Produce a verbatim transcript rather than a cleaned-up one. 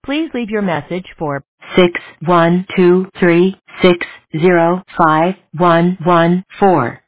Please leave your message for six one two three six zero five one one four.